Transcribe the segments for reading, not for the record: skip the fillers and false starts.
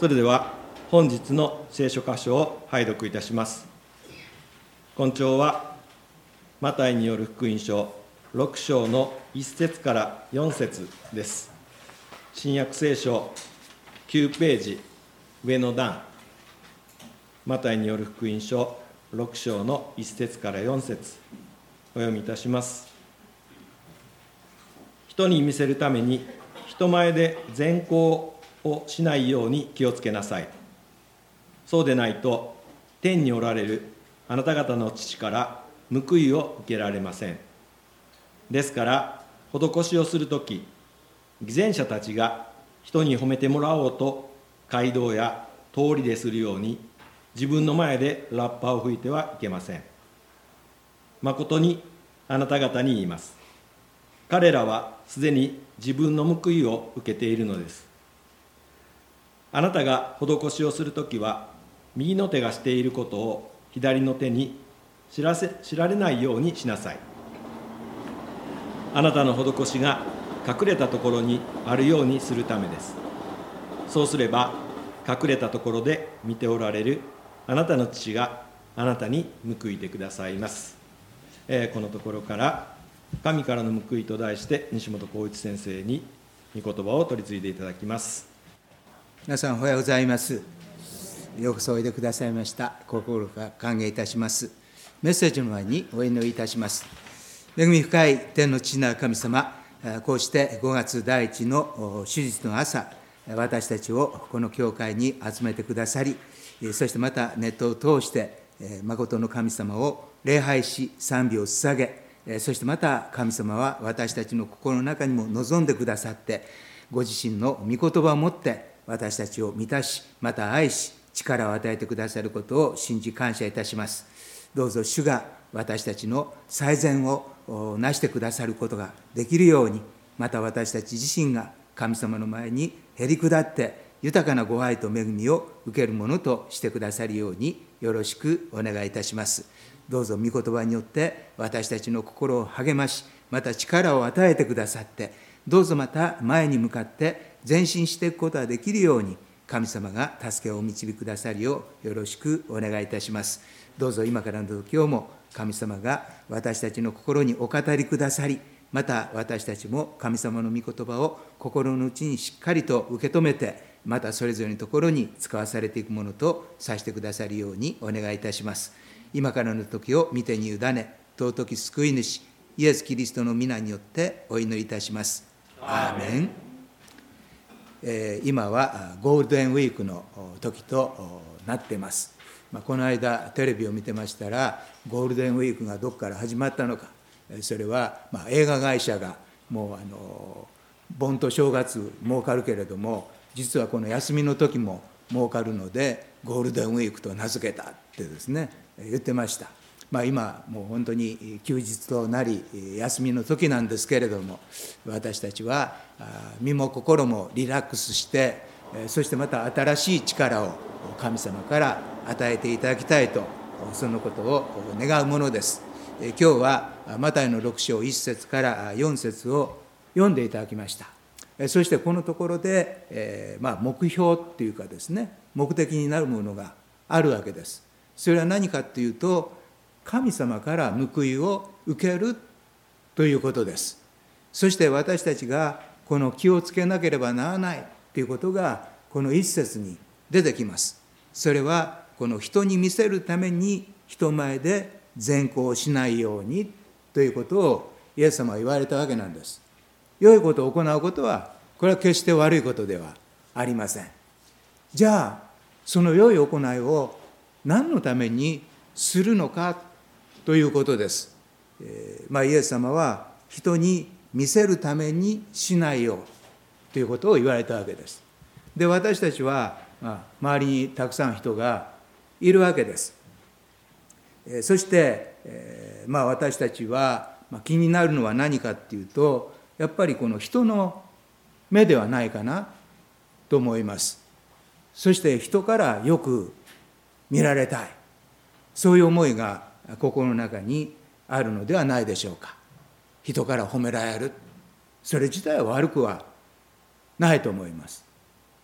それでは本日の聖書箇所を拝読いたします。今朝はマタイによる福音書6章の1節から4節です。新約聖書9ページ上の段、マタイによる福音書6章の1節から4節お読みいたします。人に見せるために人前で善行をしないように気をつけなさい。そうでないと天におられるあなた方の父から報いを受けられません。ですから施しをするとき、偽善者たちが人に褒めてもらおうと街道や通りでするように自分の前でラッパを吹いてはいけません。誠にあなた方に言います。彼らはすでに自分の報いを受けているのです。あなたが施しをするときは、右の手がしていることを左の手に知られないようにしなさい。あなたの施しが隠れたところにあるようにするためです。そうすれば、隠れたところで見ておられるあなたの父があなたに報いてくださいます。このところから神からの報いと題して西本浩一先生に御言葉を取り次いでいただきます。 皆さんおはようございます。ようこそおいでくださいました。心から歓迎いたします。メッセージの前にお祈りいたします。恵み深い天の父なる神様、こうして5月第一の主日の朝、私たちをこの教会に集めてくださり、そしてまたネットを通して誠の神様を礼拝し賛美を捧げ、そしてまた神様は私たちの心の中にも望んでくださって、ご自身の御言葉をもって私たちを満たし、また愛し、力を与えてくださることを信じ感謝いたします。どうぞ主が私たちの最善をなしてくださることができるように、また私たち自身が神様の前にへり下って豊かなご愛と恵みを受けるものとしてくださるようによろしくお願いいたします。どうぞ御言葉によって私たちの心を励まし、また力を与えてくださって、どうぞまた前に向かって前進していくことができるように、神様が助けをお導きくださるようよろしくお願いいたします。どうぞ今からの今日も神様が私たちの心にお語りくださり、また私たちも神様の御言葉を心の内にしっかりと受け止めて、またそれぞれのところに使わされていくものとさせてくださるようにお願いいたします。今からの時を御手に委ね、尊き救い主イエス・キリストの皆によってお祈りいたします。アーメン。今はゴールデンウィークの時となっています。この間テレビを見てましたら、ゴールデンウィークがどこから始まったのか、それは映画会社がもう盆と正月儲かるけれども、実はこの休みの時も儲かるのでゴールデンウィークと名付けたってですね言ってました。今もう本当に休日となり休みの時なんですけれども、私たちは身も心もリラックスして、そしてまた新しい力を神様から与えていただきたいと、そのことを願うものです。今日はマタイの6章1節から4節を読んでいただきました。そしてこのところで、目標っていうかですね、目的になるものがあるわけです。それは何かというと、神様から報いを受けるということです。そして私たちがこの気をつけなければならないということがこの一節に出てきます。それはこの人に見せるために人前で善行しないようにということをイエス様は言われたわけなんです。良いことを行うことはこれは決して悪いことではありません。じゃあその良い行いを何のためにするのかということです。イエス様は人に見せるためにしないようということを言われたわけです。で、私たちは、周りにたくさん人がいるわけです。そして、私たちは、気になるのは何かっていうと、やっぱりこの人の目ではないかなと思います。そして人からよく見られたい、そういう思いが心の中にあるのではないでしょうか。人から褒められる、それ自体は悪くはないと思います。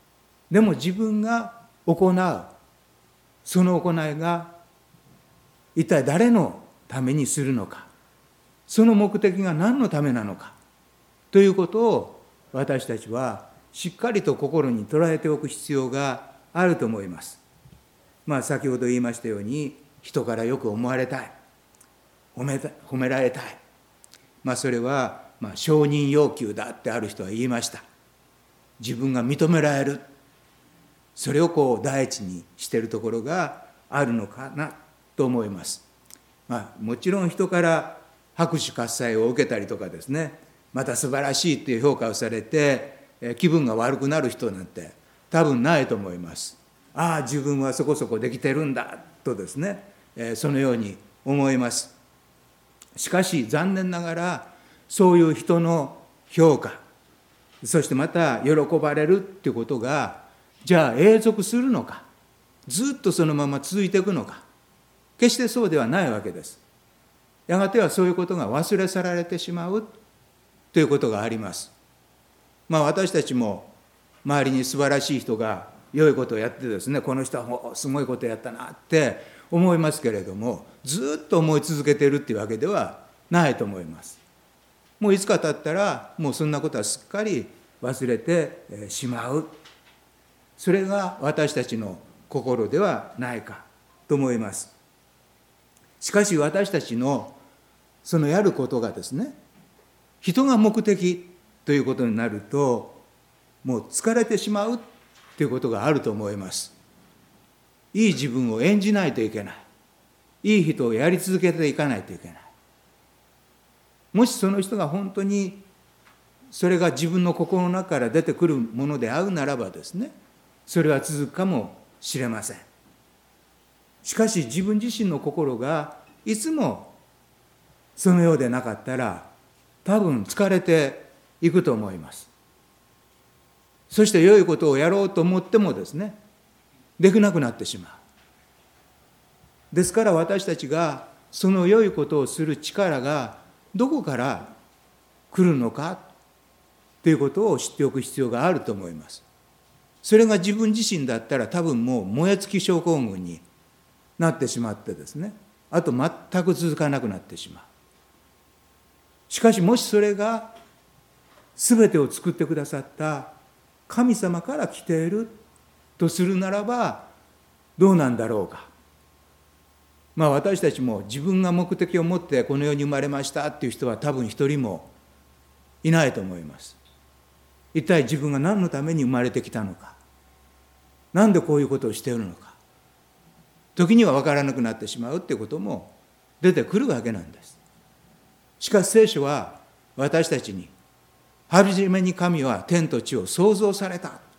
でも自分が行うその行いが一体誰のためにするのか、その目的が何のためなのかということを私たちはしっかりと心に捉えておく必要があると思います。先ほど言いましたように、人からよく思われたい、褒められたい、それは承認要求だってある人は言いました。自分が認められる、それを第一にしているところがあるのかなと思います。もちろん人から拍手喝采を受けたりとかですね、また素晴らしいという評価をされて気分が悪くなる人なんて多分ないと思います。自分はそこそこできてるんだとですね、そのように思います。しかし残念ながらそういう人の評価、そしてまた喜ばれるっていうことがじゃあ永続するのか、ずっとそのまま続いていくのか、決してそうではないわけです。やがてはそういうことが忘れ去られてしまうということがあります。私たちも周りに素晴らしい人が良いことをやってですね、この人はすごいことやったなって思いますけれども、ずっと思い続けているっていうわけではないと思います。もういつか経ったらもうそんなことはすっかり忘れてしまう。それが私たちの心ではないかと思います。しかし私たちのそのやることがですね、人が目的ということになると、もう疲れてしまうということがあると思います。いい自分を演じないといけない。いい人をやり続けていかないといけない。もしその人が本当にそれが自分の心の中から出てくるものであるならばですね、それは続くかもしれません。しかし自分自身の心がいつもそのようでなかったら、多分疲れていくと思います。そして良いことをやろうと思ってもですね、できなくなってしまう。ですから私たちがその良いことをする力がどこから来るのかということを知っておく必要があると思います。それが自分自身だったら多分もう燃え尽き症候群になってしまってですね、あと全く続かなくなってしまう。しかしもしそれが全てを作ってくださった神様から来ているとするならばどうなんだろうか。私たちも自分が目的を持ってこの世に生まれましたっていう人は多分一人もいないと思います。一体自分が何のために生まれてきたのか、なんでこういうことをしているのか、時には分からなくなってしまうっていうことも出てくるわけなんです。しかし聖書は私たちに、はじめに神は天と地を創造された。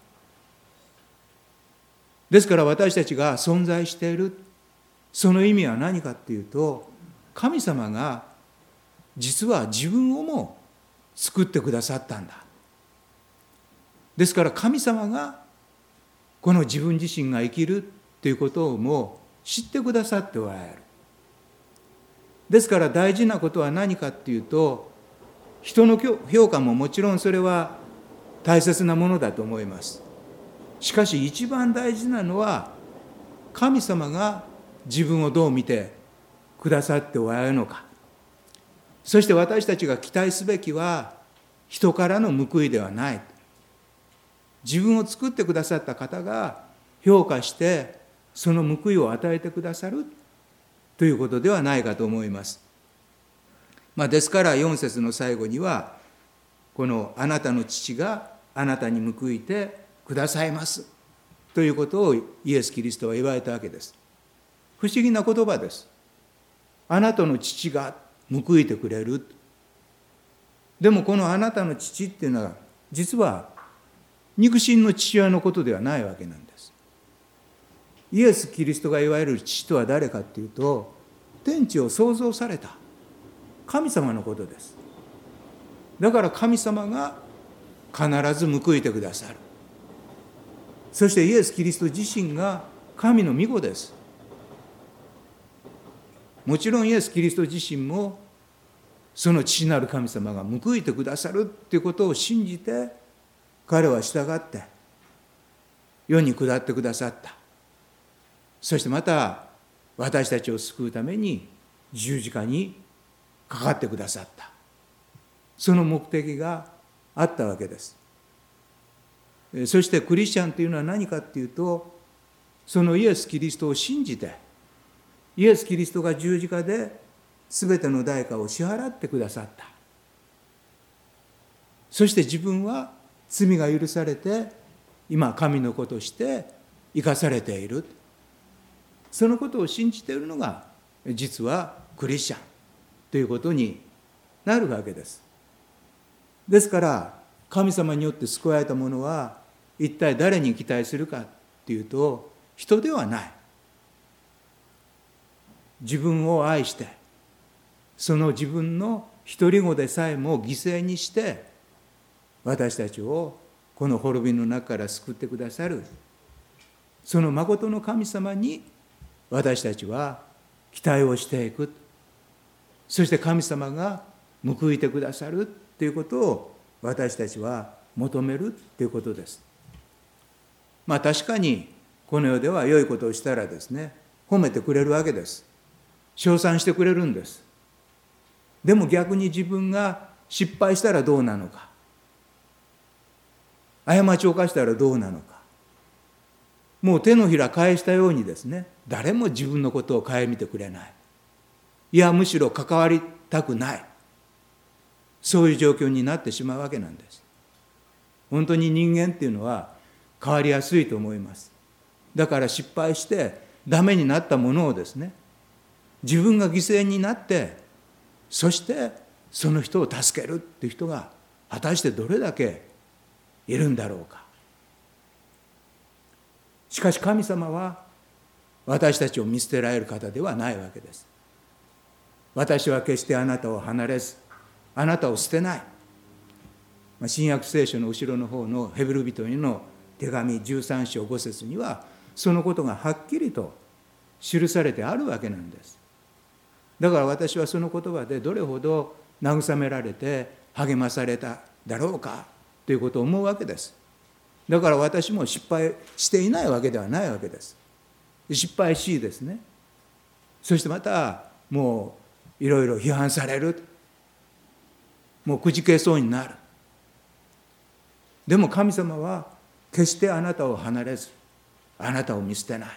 ですから私たちが存在している、その意味は何かっていうと、神様が実は自分をも作ってくださったんだ。ですから神様がこの自分自身が生きるということをも知ってくださっておられる。ですから大事なことは何かっていうと、人の評価ももちろんそれは大切なものだと思います。しかし一番大事なのは、神様が自分をどう見てくださっておられるのか。そして私たちが期待すべきは人からの報いではない。自分を作ってくださった方が評価してその報いを与えてくださるということではないかと思います。ですから4節の最後には、このあなたの父があなたに報いてくださいますということをイエス・キリストは言われたわけです。不思議な言葉です。あなたの父が報いてくれる。でもこのあなたの父っていうのは実は肉親の父親のことではないわけなんです。イエス・キリストがいわゆる父とは誰かっていうと、天地を創造された神様のことです。だから神様が必ず報いてくださる。そしてイエス・キリスト自身が神の御子です。もちろんイエス・キリスト自身もその父なる神様が報いてくださるということを信じて、彼は従って世に下ってくださった。そしてまた私たちを救うために十字架にかかってくださった。その目的があったわけです。そしてクリスチャンというのは何かっていうと、そのイエス・キリストを信じて、イエス・キリストが十字架で全ての代価を支払ってくださった。そして自分は罪が許されて、今神の子として生かされている。そのことを信じているのが実はクリスチャンということになるわけです。ですから神様によって救われた者は一体誰に期待するかっていうと、人ではない。自分を愛して、その自分の独り子でさえも犠牲にして私たちをこの滅びの中から救ってくださる、その真の神様に私たちは期待をしていく。そして神様が報いてくださるということを私たちは求めるということです。確かにこの世では良いことをしたらですね、褒めてくれるわけです。称賛してくれるんです。でも逆に自分が失敗したらどうなのか、過ちを犯したらどうなのか、もう手のひら返したようにですね、誰も自分のことを顧みてくれない。いや、むしろ関わりたくない。そういう状況になってしまうわけなんです。本当に人間っていうのは変わりやすいと思います。だから失敗してダメになったものをですね、自分が犠牲になって、そしてその人を助けるっていう人が果たしてどれだけいるんだろうか。しかし神様は私たちを見捨てられる方ではないわけです。私は決してあなたを離れず、あなたを捨てない。新約聖書の後ろの方のヘブル人への手紙13章5節にはそのことがはっきりと記されてあるわけなんです。だから私はその言葉でどれほど慰められて励まされただろうかということを思うわけです。だから私も失敗していないわけではないわけです。失敗しですね、そしてまたもういろいろ批判される、もうくじけそうになる。でも神様は決してあなたを離れず、あなたを見捨てない。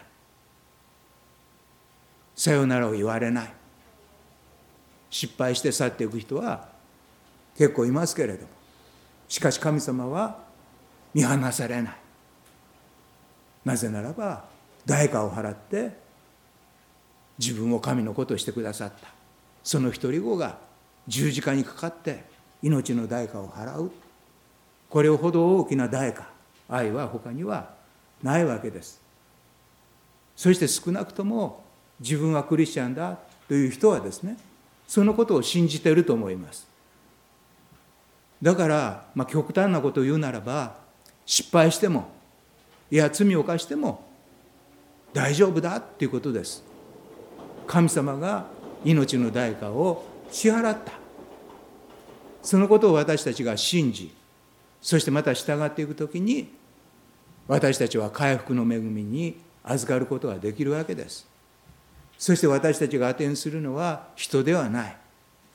さよならを言われない。失敗して去っていく人は結構いますけれども、しかし神様は見放されない。なぜならば代価を払って自分を神の子としてくださったその一人子が十字架にかかって命の代価を払う。これほど大きな代価、愛は他にはないわけです。そして少なくとも自分はクリスチャンだという人はですね、そのことを信じていると思います。だから、極端なことを言うならば、失敗しても、いや罪を犯しても大丈夫だということです。神様が命の代価を支払った。そのことを私たちが信じ、そしてまた従っていくときに、私たちは回復の恵みに預かることができるわけです。そして私たちが当てにするのは人ではない。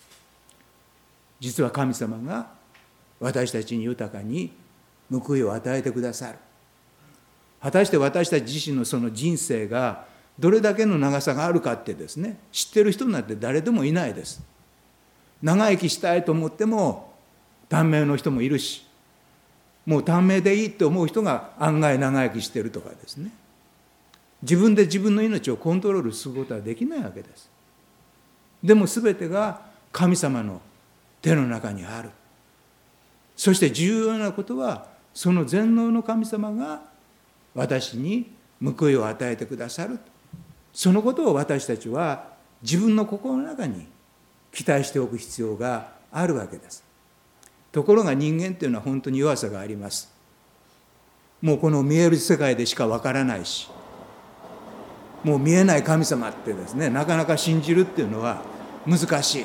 実は神様が私たちに豊かに報いを与えてくださる。果たして私たち自身のその人生がどれだけの長さがあるかってですね、知ってる人なんて誰でもいないです。長生きしたいと思っても短命の人もいるし、もう短命でいいって思う人が案外長生きしてるとかですね、自分で自分の命をコントロールすることはできないわけです。でも全てが神様の手の中にある。そして重要なことは、その全能の神様が私に報いを与えてくださる。そのことを私たちは自分の心の中に期待しておく必要があるわけです。ところが人間というのは本当に弱さがあります。もうこの見える世界でしかわからないし、もう見えない神様ってですね、なかなか信じるっていうのは難しい。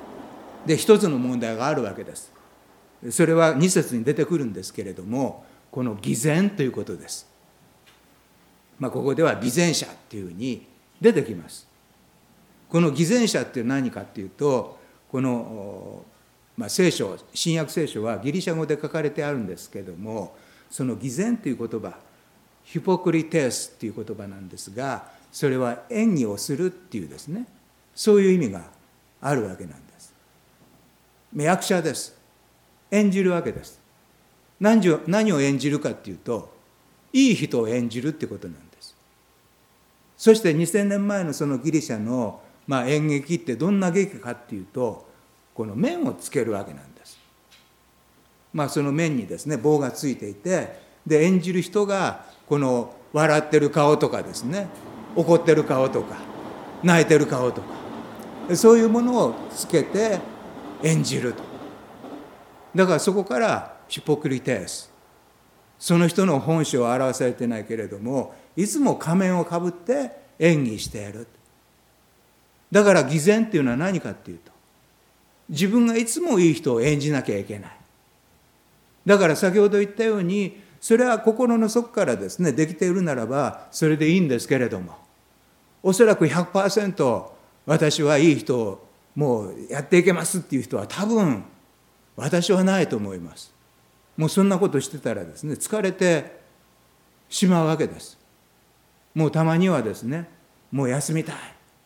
で、一つの問題があるわけです。それは2節に出てくるんですけれども、 この偽善ということです。ここでは偽善者っていうふうに出てきます。この偽善者って何かっていうと、この、聖書、新約聖書はギリシャ語で書かれてあるんですけれども、その偽善という言葉、ヒポクリテスっていう言葉なんですが、それは演技をするっていうですね、そういう意味があるわけなんです。役者です。演じるわけです。何を演じるかっていうと、いい人を演じるってことなんです。そして2000年前のそのギリシャの、演劇ってどんな劇かっていうと、この面をつけるわけなんです。その面にですね、棒がついていて、で演じる人がこの笑ってる顔とかですね、怒ってる顔とか泣いてる顔とか、そういうものをつけて演じると。だからそこからヒポクリテス、その人の本性を表されてないけれども、いつも仮面をかぶって演技している。だから偽善っていうのは何かっていうと、自分がいつもいい人を演じなきゃいけない。だから先ほど言ったように、それは心の底からですね、できているならばそれでいいんですけれども、おそらく 100% 私はいい人をもうやっていけますっていう人は多分私はないと思います。もうそんなことしてたらですね、疲れてしまうわけです。もうたまにはですね、もう休みたい。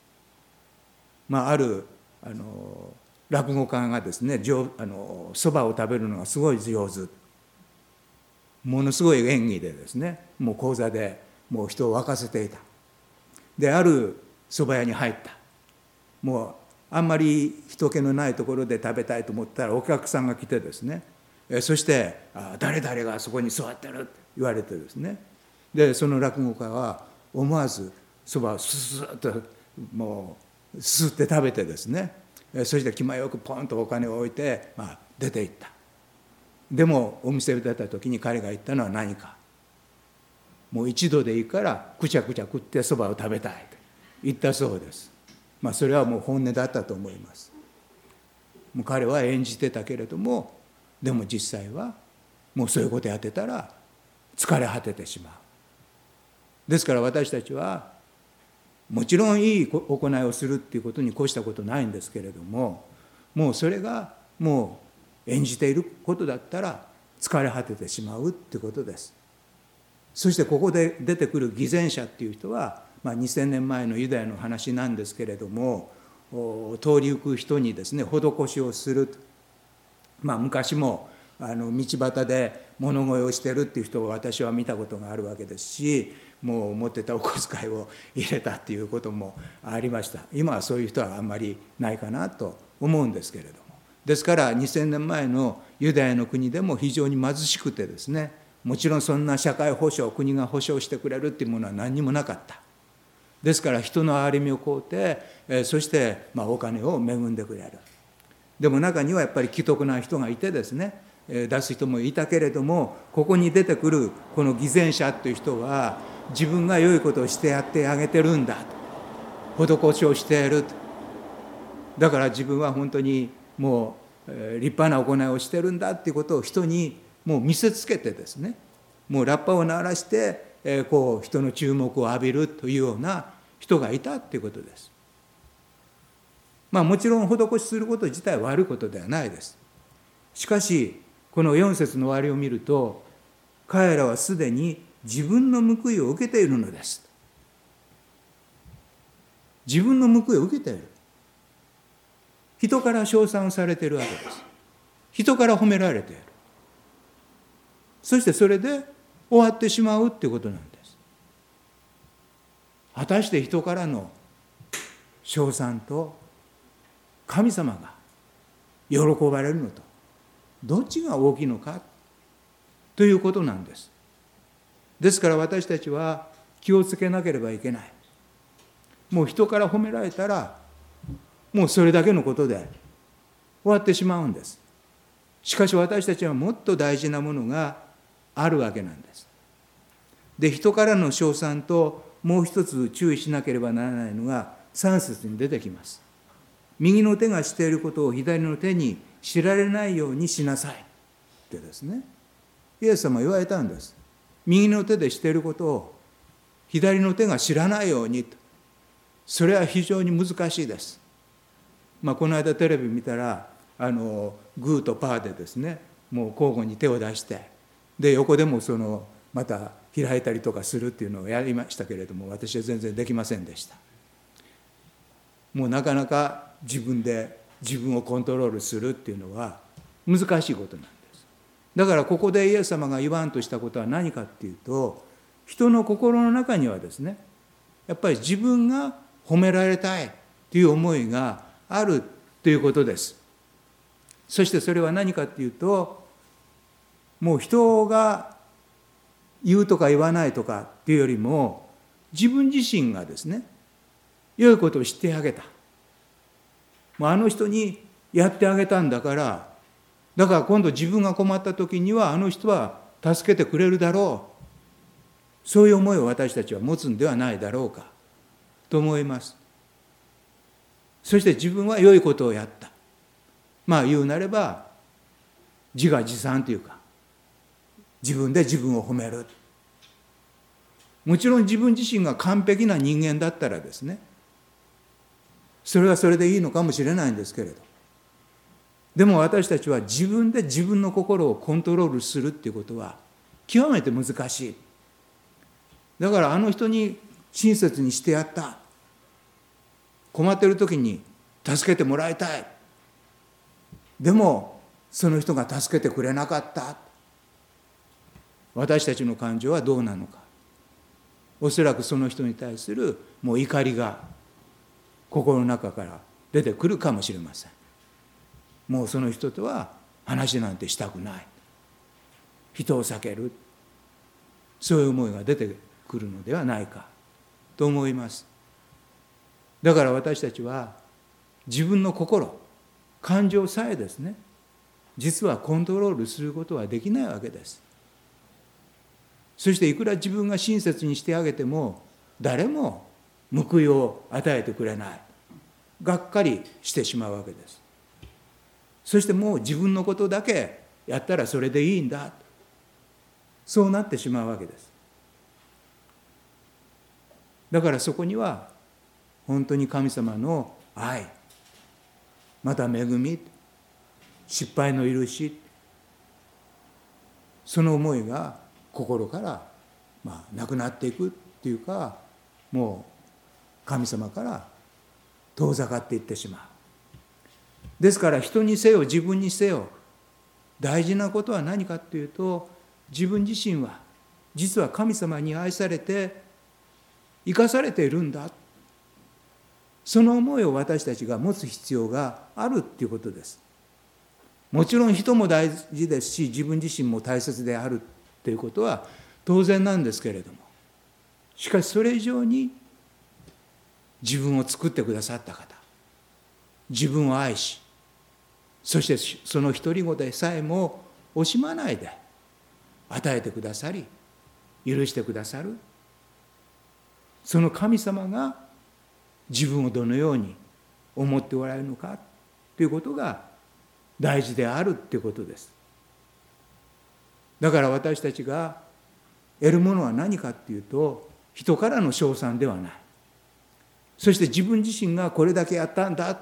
ある落語家がですね、そばを食べるのがすごい上手。ものすごい演技でですね、もう講座でもう人を沸かせていた。で、あるそば屋に入った。もうあんまり人気のないところで食べたいと思ったらお客さんが来てですね、そして誰々がそこに座ってるって言われてですね、でその落語家は思わずそばをスーッともうすって食べてですね、そして気前よくポンとお金を置いて、出て行った。でもお店を出た時に彼が言ったのは何か、もう一度でいいからくちゃくちゃ食ってそばを食べたいと言ったそうです。それはもう本音だったと思います。もう彼は演じてたけれども、でも実際はもうそういうことやってたら疲れ果ててしまう。ですから私たちはもちろんいい行いをするっていうことに越したことないんですけれども、もうそれがもう演じていることだったら疲れ果ててしまうっていうことです。そしてここで出てくる偽善者っていう人は、2000年前のユダヤの話なんですけれども、通り行く人にですね、施しをする。昔も道端で物乞いをしてるっていう人を私は見たことがあるわけですし、もう持ってたお小遣いを入れたっていうこともありました。今はそういう人はあんまりないかなと思うんですけれども、ですから2000年前のユダヤの国でも非常に貧しくてですね、もちろんそんな社会保障、国が保障してくれるっていうものは何にもなかった。ですから人の憐れみを請うて、そしてお金を恵んでくれる。でも中にはやっぱり奇特な人がいてですね、出す人もいたけれども、ここに出てくるこの偽善者という人は、自分が良いことをしてやってあげてるんだと、施しをしていると。だから自分は本当にもう立派な行いをしてるんだっていうことを人にもう見せつけてですね、もうラッパを鳴らしてこう人の注目を浴びるというような人がいたっていうことです。もちろん施しすること自体は悪いことではないです。しかしこの4節の終わりを見ると、彼らはすでに自分の報いを受けているのです。自分の報いを受けている。人から称賛されているわけです。人から褒められている。そしてそれで終わってしまうっていうことなんです。果たして人からの称賛と神様が喜ばれるのとどっちが大きいのかということなんです。ですから私たちは気をつけなければいけない。もう人から褒められたらもうそれだけのことで終わってしまうんです。しかし私たちはもっと大事なものがあるわけなんです。で、人からの称賛ともう一つ注意しなければならないのが3節に出てきます。右の手がしていることを左の手に知られないようにしなさいってですね。 イエス様は言われたんです。右の手でしていることを左の手が知らないようにと。それは非常に難しいです。この間テレビ見たらグーとパーでですね、もう交互に手を出して、で横でもまた開いたりとかするっていうのをやりましたけれども、私は全然できませんでした。もうなかなか自分で自分をコントロールするっていうのは難しいことなんです。だからここでイエス様が言わんとしたことは何かっていうと、人の心の中にはですね、やっぱり自分が褒められたいっていう思いがあるということです。そしてそれは何かっていうと、もう人が言うとか言わないとかっていうよりも、自分自身がですね、良いことを知ってあげた。もうあの人にやってあげたんだから、だから今度自分が困った時にはあの人は助けてくれるだろう。そういう思いを私たちは持つんではないだろうかと思います。そして自分は良いことをやった。言うなれば自画自賛というか、自分で自分を褒める。もちろん自分自身が完璧な人間だったらですね、それはそれでいいのかもしれないんですけれど、でも私たちは自分で自分の心をコントロールするっていうことは極めて難しい。だからあの人に親切にしてやった。困っている時に助けてもらいたい。でもその人が助けてくれなかった。私たちの感情はどうなのか。おそらくその人に対するもう怒りが心の中から出てくるかもしれません。もうその人とは話なんてしたくない。人を避ける。そういう思いが出てくるのではないかと思います。だから私たちは自分の心、感情さえですね、実はコントロールすることはできないわけです。そしていくら自分が親切にしてあげても、誰も報いを与えてくれない。がっかりしてしまうわけです。そしてもう自分のことだけやったらそれでいいんだ。そうなってしまうわけです。だからそこには本当に神様の愛、また恵み、失敗の許し、その思いが心からなくなっていくっていうか、もう神様から遠ざかっていってしまう。ですから人にせよ自分にせよ、大事なことは何かっていうと、自分自身は実は神様に愛されて生かされているんだ。その思いを私たちが持つ必要があるっていうことです。もちろん人も大事ですし、自分自身も大切であるということは当然なんですけれども、しかしそれ以上に自分を作ってくださった方、自分を愛し、そしてその独り子でさえも惜しまないで与えてくださり、許してくださる、その神様が自分をどのように思っておられるのかということが大事であるということです。だから私たちが得るものは何かというと、人からの称賛ではない。そして自分自身がこれだけやったんだ、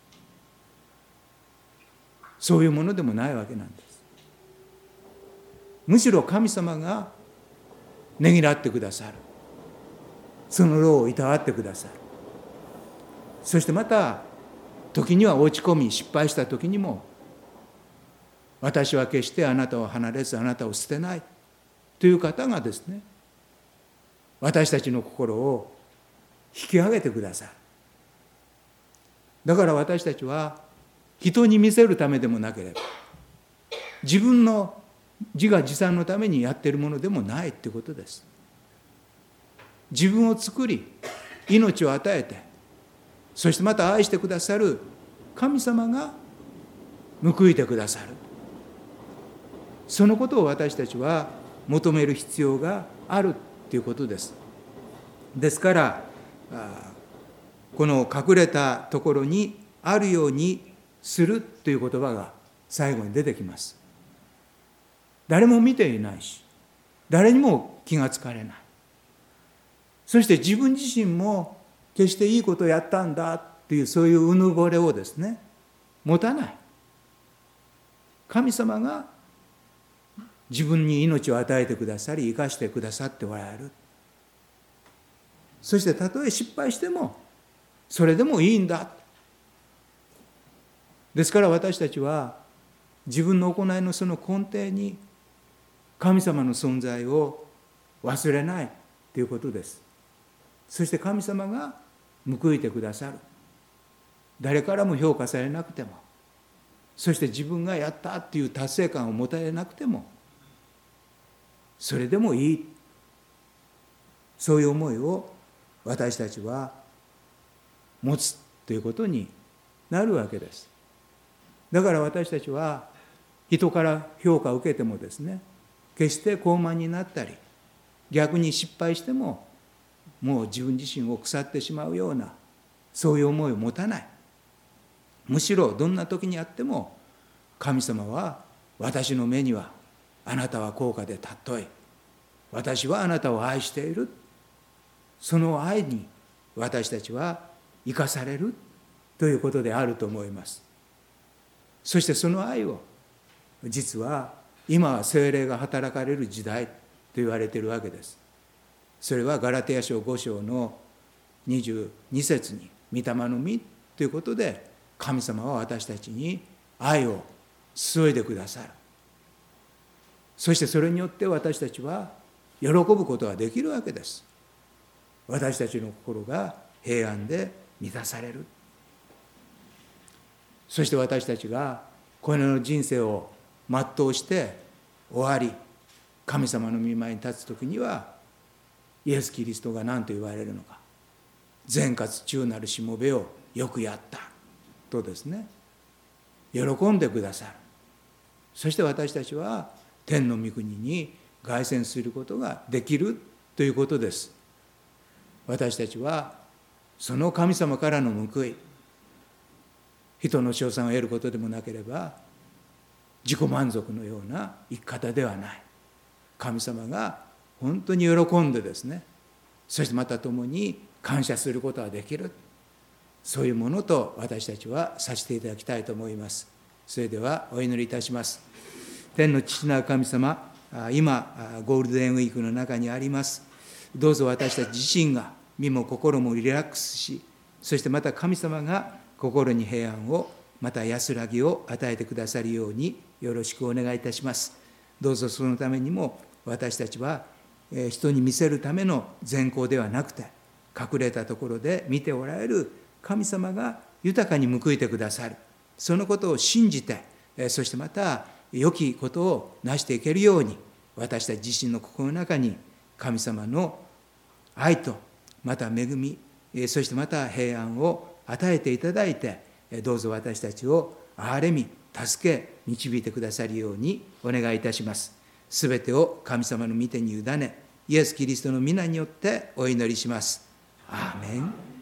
そういうものでもないわけなんです。むしろ神様がねぎらってくださる。その労をいたわってくださる。そしてまた時には落ち込み失敗した時にも、私は決してあなたを離れずあなたを捨てないという方がですね、私たちの心を引き上げてくださる。だから私たちは人に見せるためでもなければ、自分の自画自賛のためにやっているものでもないということです。自分を作り命を与えて、そしてまた愛してくださる神様が報いてくださる。そのことを私たちは求める必要があるということです。ですからこの隠れたところにあるようにするという言葉が最後に出てきます。 誰も見ていないし、誰にも気がつかれない。そして自分自身も決していいことをやったんだっていう、そういううぬぼれをですね、持たない。神様が自分に命を与えてくださり、生かしてくださっておられる。そしてたとえ失敗しても、それでもいいんだ。ですから私たちは、自分の行いのその根底に、神様の存在を忘れないということです。そして神様が報いてくださる。誰からも評価されなくても、そして自分がやったっていう達成感を持たれなくても、それでもいい。そういう思いを私たちは持つということになるわけです。だから私たちは人から評価を受けてもですね、決して高慢になったり、逆に失敗してももう自分自身を腐ってしまうような、そういう思いを持たない。むしろどんな時にあっても、神様は私の目にはあなたは高価で尊い、私はあなたを愛している、その愛に私たちは生かされるということであると思います。そしてその愛を、実は今は聖霊が働かれる時代と言われているわけです。それはガラテヤ書5章の22節に、御霊の実ということで、神様は私たちに愛を注いでくださる。そしてそれによって私たちは喜ぶことができるわけです。私たちの心が平安で満たされる。そして私たちがこの世の人生を全うして終わり、神様の御前に立つときには、イエス・キリストが何と言われるのか。善活忠なるしもべをよくやったとですね、喜んでくださる。そして私たちは天の御国に凱旋することができるということです。私たちはその神様からの報い、人の称賛を得ることでもなければ自己満足のような生き方ではない。神様が本当に喜んでですね、そしてまた共に感謝することができる、そういうものと私たちはさせていただきたいと思います。それではお祈りいたします。天の父なる神様、今ゴールデンウィークの中にあります。どうぞ私たち自身が身も心もリラックスし、そしてまた神様が心に平安を、また安らぎを与えてくださるようによろしくお願いいたします。どうぞそのためにも私たちは人に見せるための善行ではなくて、隠れたところで見ておられる神様が豊かに報いてくださる、そのことを信じて、そしてまた良きことを成していけるように、私たち自身の心の中に神様の愛とまた恵み、そしてまた平安を与えていただいて、どうぞ私たちを憐れみ助け導いてくださるようにお願いいたします。すべてを神様の御手に委ね、イエス・キリストの皆によってお祈りします。アーメン。